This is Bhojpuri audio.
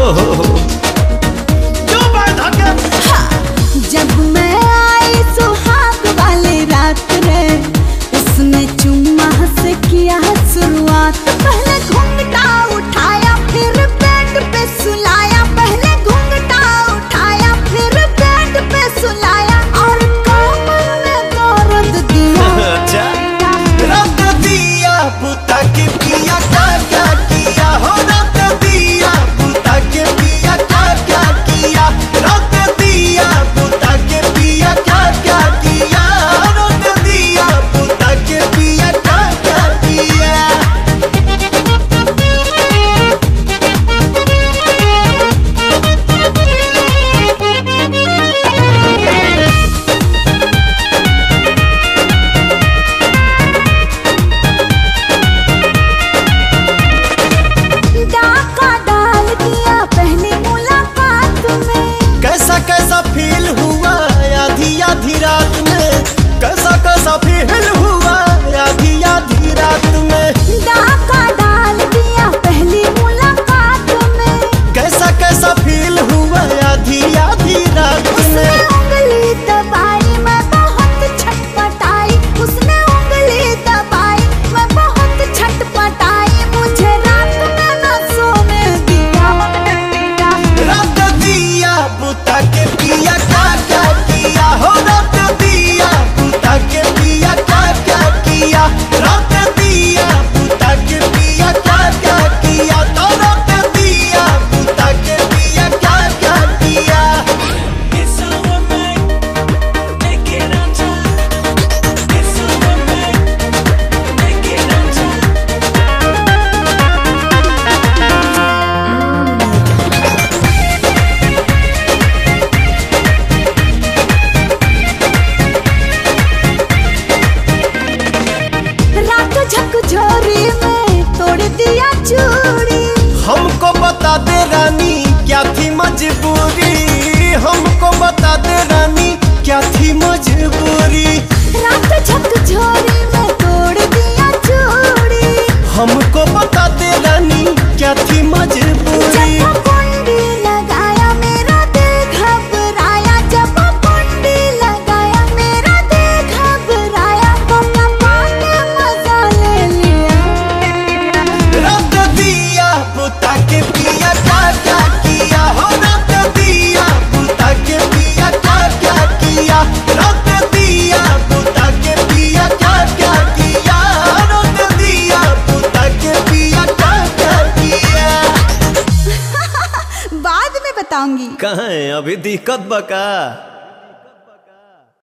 जब मैं आई सुहाग वाली रात रे, उसने चुम्मा से किया शुरुआत। पहले घूंघटा उठाया फिर बेड पे सुलाया, पहले घूंघटा उठाया फिर बेड पे सुलाया, और कमर में दर्द दिया। रख दिया बुता के पिया क्या किया हो, रख दिया बुता के पिया क्या किया, रख दिया बुता के पिया क्या किया, रख दिया बुता के पिया क्या किया। डाका डाल दिया पहली मुलाकात में, कैसा कैसा फील हुआ आधी आधी रात में, कैसा कैसा फील हुआ आधी आधी रात में। डाका डाल दिया पहली मुलाकात में, कैसा कैसा फील हुआ आधी आधी रात उसने में। उंगली दबाई मैं बहुत छटपटाई, उसने उंगली दबाई मैं बहुत छटपटाई, मुझे रात में न सोने दिया। रख दिया बुता के पिया क्या किया हो, रख दिया बुता के पिया क्या किया, रख दिया बुता के पिया क्या किया, तो रख दिया बुता के पिया क्या किया। It's over, man. Make it on time. It's over, man. Make it on time. रात झकझोरी में तोड़ दिया चूड़ी, हमको बता दे रानी क्या थी मजबूरी, हमको बता दे रानी क्या थी मजबूरी। रात झकझोरी में तोड़ दिया चूड़ी, हमको बता दे रानी क्या थी मजबूरी। जब कुंडी लगाया मेरा दिल घबराया, जब कुंडी लगाया मेरा दिल घबराया, मौका पाके मजा ले लिया। रख दिया बुता के पिया क्या किया हो, रख दिया बुता के पिया क्या किया, रख दिया बुता के पिया क्या किया, रख दिया बुता के पिया क्या किया। बाद में बताऊंगी। कहाँ है अभी दिक्कत बका।